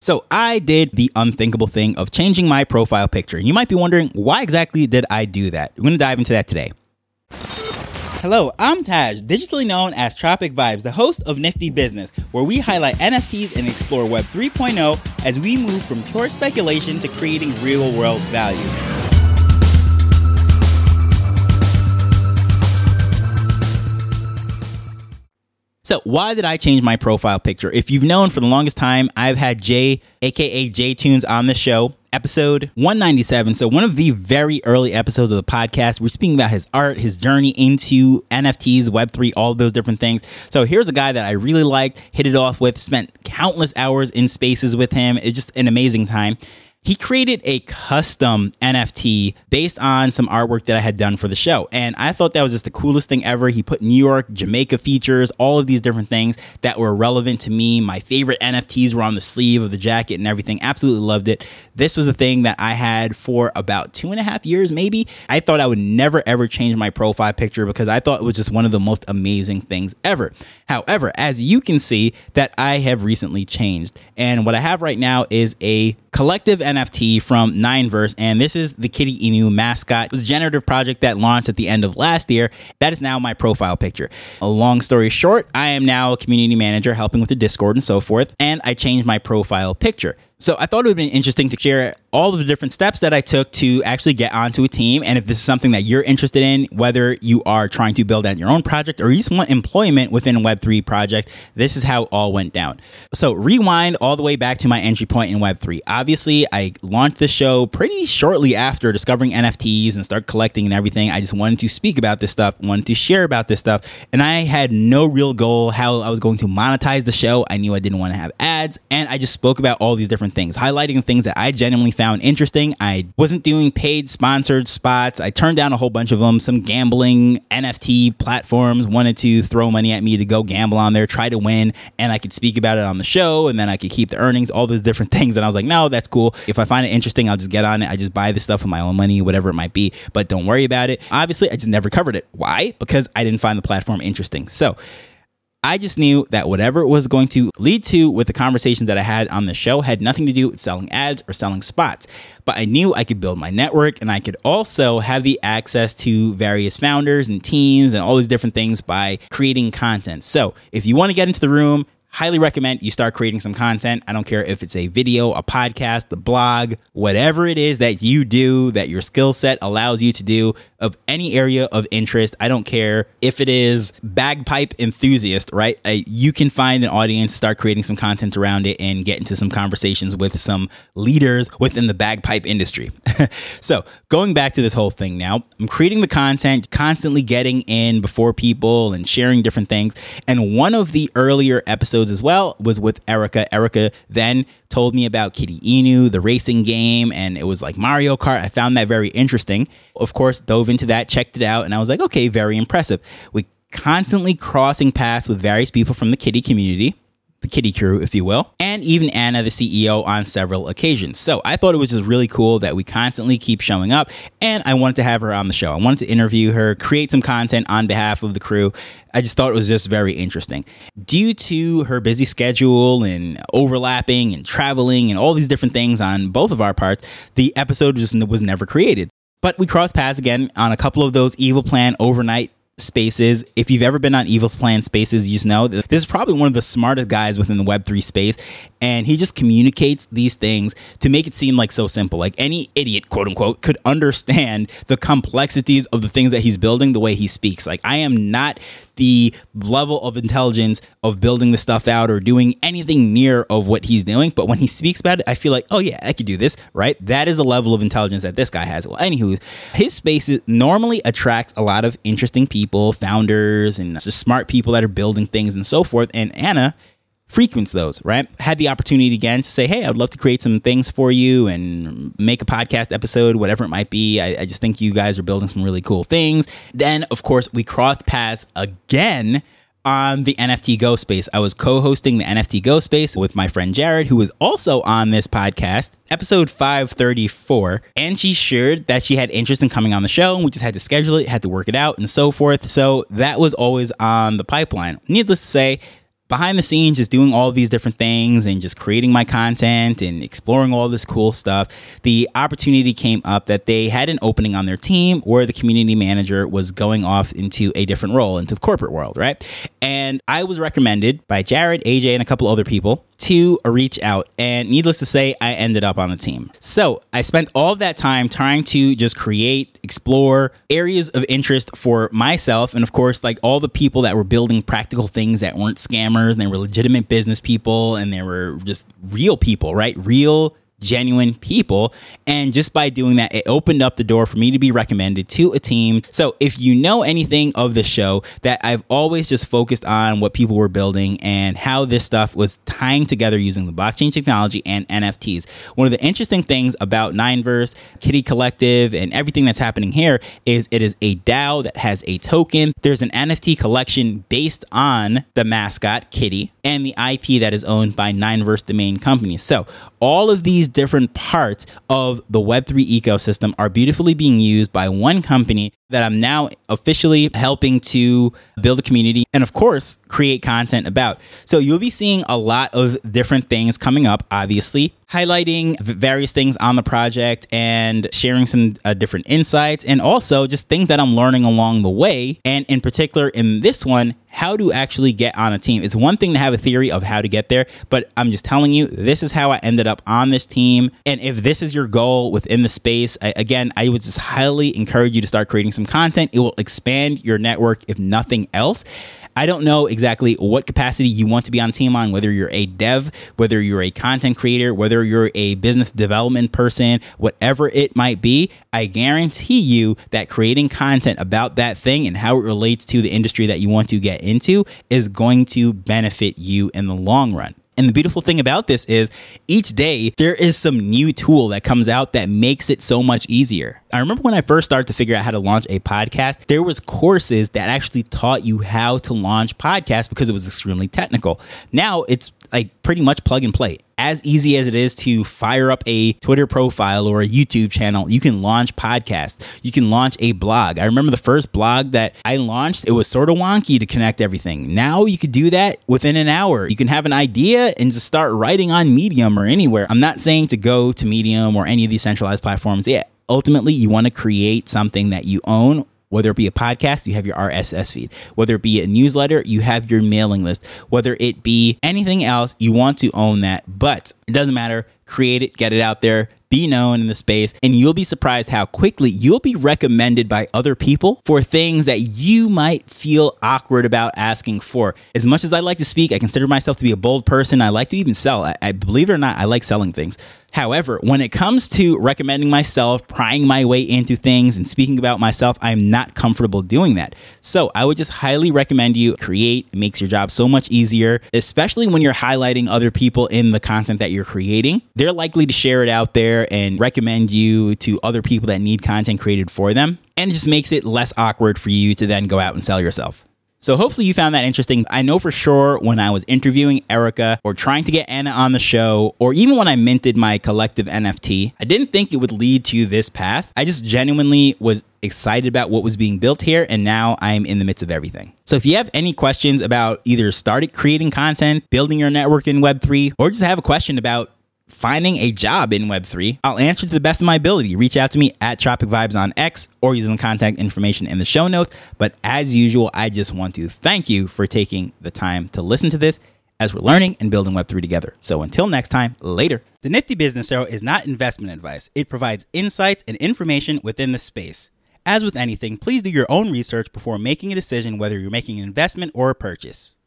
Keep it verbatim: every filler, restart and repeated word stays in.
So I did the unthinkable thing of changing my profile picture. And you might be wondering, why exactly did I do that? We're going to dive into that today. Hello, I'm Taj, digitally known as Tropic Vibes, the host of Nifty Business, where we highlight N F Ts and explore Web three point oh as we move from pure speculation to creating real-world value. So why did I change my profile picture? If you've known for the longest time, I've had Jay, aka J-Tunes, on the show. Episode one ninety-seven. So one of the very early episodes of the podcast, we're speaking about his art, his journey into N F Ts, Web three, all of those different things. So here's a guy that I really liked, hit it off with, spent countless hours in spaces with him. It's just an amazing time. He created a custom N F T based on some artwork that I had done for the show. And I thought that was just the coolest thing ever. He put New York, Jamaica features, all of these different things that were relevant to me. My favorite N F Ts were on the sleeve of the jacket and everything. Absolutely loved it. This was a thing that I had for about two and a half years, maybe. I thought I would never, ever change my profile picture because I thought it was just one of the most amazing things ever. However, as you can see, that I have recently changed. And what I have right now is a collective N F T from Nineverse, and this is the Kitty Inu mascot. It was a generative project that launched at the end of last year. That is now my profile picture. A long story short, I am now a community manager helping with the Discord and so forth, and I changed my profile picture. So I thought it would have been interesting to share all of the different steps that I took to actually get onto a team. And if this is something that you're interested in, whether you are trying to build out your own project or you just want employment within a Web three project, this is how it all went down. So rewind all the way back to my entry point in Web three. Obviously, I launched the show pretty shortly after discovering N F Ts and start collecting and everything. I just wanted to speak about this stuff, wanted to share about this stuff. And I had no real goal how I was going to monetize the show. I knew I didn't want to have ads. And I just spoke about all these different things, highlighting things that I genuinely found interesting. I wasn't doing paid sponsored spots. I turned down a whole bunch of them. Some gambling N F T platforms wanted to throw money at me to go gamble on there, try to win, and I could speak about it on the show, and then I could keep the earnings, all those different things. And I was like, no, that's cool. If I find it interesting, I'll just get on it. I just buy the stuff with my own money, whatever it might be, but don't worry about it. Obviously, I just never covered it. Why? Because I didn't find the platform interesting. So I just knew that whatever it was going to lead to with the conversations that I had on the show had nothing to do with selling ads or selling spots. But I knew I could build my network, and I could also have the access to various founders and teams and all these different things by creating content. So if you want to get into the room, highly recommend you start creating some content. I don't care if it's a video, a podcast, a blog, whatever it is that you do, that your skill set allows you to do of any area of interest. I don't care if it is bagpipe enthusiast, right? Uh, you can find an audience, start creating some content around it, and get into some conversations with some leaders within the bagpipe industry. So going back to this whole thing now, I'm creating the content, constantly getting in before people and sharing different things. And one of the earlier episodes as well was with Erica. Erica then told me about Kitty Inu, the racing game, and it was like Mario Kart. I found that very interesting. Of course, dove into that, checked it out, and I was like, okay, very impressive. We constantly crossing paths with various people from the Kitty community, the Kitty crew, if you will, and even Anna, the C E O, on several occasions. So I thought it was just really cool that we constantly keep showing up, and I wanted to have her on the show. I wanted to interview her, create some content on behalf of the crew. I just thought it was just very interesting. Due to her busy schedule and overlapping and traveling and all these different things on both of our parts, the episode just was never created. But we crossed paths again on a couple of those Evil Plan overnight spaces. If you've ever been on Evil's Plan spaces, you just know that this is probably one of the smartest guys within the Web three space, and he just communicates these things to make it seem like so simple. Like any idiot, quote unquote, could understand the complexities of the things that he's building the way he speaks. Like, I am not the level of intelligence of building the stuff out or doing anything near of what he's doing, but when he speaks about it, I feel like, oh yeah, I could do this, right? That is a level of intelligence that this guy has. Well, anywho, his space normally attracts a lot of interesting people, founders, and just smart people that are building things and so forth, and Anna frequents those, right? Had the opportunity again to say, hey, I'd love to create some things for you and make a podcast episode, whatever it might be. I, I just think you guys are building some really cool things. Then, of course, we crossed paths again on the N F T Go Space. I was co-hosting the N F T Go Space with my friend Jared, who was also on this podcast, episode five thirty-four, and she shared that she had interest in coming on the show, and we just had to schedule it, had to work it out, and so forth. So that was always on the pipeline. Needless to say, behind the scenes, just doing all these different things and just creating my content and exploring all this cool stuff, the opportunity came up that they had an opening on their team where the community manager was going off into a different role, into the corporate world, right? And I was recommended by Jared, A J, and a couple other people to reach out. And needless to say, I ended up on the team. So I spent all of that time trying to just create, explore areas of interest for myself. And of course, like all the people that were building practical things that weren't scammers, and they were legitimate business people, and they were just real people, right? Real genuine people. And just by doing that, it opened up the door for me to be recommended to a team. So if you know anything of the show, that I've always just focused on what people were building and how this stuff was tying together using the blockchain technology and N F Ts. One of the interesting things about Nineverse, Kitty Collective, and everything that's happening here is it is a DAO that has a token. There's an N F T collection based on the mascot Kitty and the I P that is owned by Nineverse, the main company. So all of these different parts of the Web three ecosystem are beautifully being used by one company that I'm now officially helping to build a community and, of course, create content about. So you'll be seeing a lot of different things coming up, obviously, highlighting various things on the project and sharing some uh, different insights, and also just things that I'm learning along the way. And in particular, in this one, how to actually get on a team. It's one thing to have a theory of how to get there, but I'm just telling you, this is how I ended up on this team. And if this is your goal within the space, I, again, I would just highly encourage you to start creating some content. It will expand your network, if nothing else. I don't know exactly what capacity you want to be on team on, whether you're a dev, whether you're a content creator, whether you're a business development person, whatever it might be. I guarantee you that creating content about that thing and how it relates to the industry that you want to get into is going to benefit you in the long run. And the beautiful thing about this is each day there is some new tool that comes out that makes it so much easier. I remember when I first started to figure out how to launch a podcast, there was courses that actually taught you how to launch podcasts because it was extremely technical. Now it's like pretty much plug and play. As easy as it is to fire up a Twitter profile or a YouTube channel, you can launch podcasts. You can launch a blog. I remember the first blog that I launched, it was sort of wonky to connect everything. Now you could do that within an hour. You can have an idea and just start writing on Medium or anywhere. I'm not saying to go to Medium or any of these centralized platforms. Yeah, ultimately you want to create something that you own. Whether it be a podcast, you have your R S S feed. Whether it be a newsletter, you have your mailing list. Whether it be anything else, you want to own that. But it doesn't matter. Create it, get it out there, be known in the space, and you'll be surprised how quickly you'll be recommended by other people for things that you might feel awkward about asking for. As much as I like to speak, I consider myself to be a bold person. I like to even sell. I, I believe it or not, I like selling things. However, when it comes to recommending myself, prying my way into things and speaking about myself, I'm not comfortable doing that. So I would just highly recommend you create. It makes your job so much easier, especially when you're highlighting other people in the content that you're creating. They're likely to share it out there and recommend you to other people that need content created for them. And it just makes it less awkward for you to then go out and sell yourself. So hopefully you found that interesting. I know for sure when I was interviewing Erica or trying to get Anna on the show, or even when I minted my collective N F T, I didn't think it would lead to this path. I just genuinely was excited about what was being built here, and now I'm in the midst of everything. So if you have any questions about either started creating content, building your network in Web three, or just have a question about finding a job in Web three, I'll answer to the best of my ability. Reach out to me at Tropic Vibes on X or using the contact information in the show notes. But as usual, I just want to thank you for taking the time to listen to this as we're learning and building Web three together. So until next time, later. The Nifty Business Arrow is not investment advice. It provides insights and information within the space. As with anything, please do your own research before making a decision whether you're making an investment or a purchase.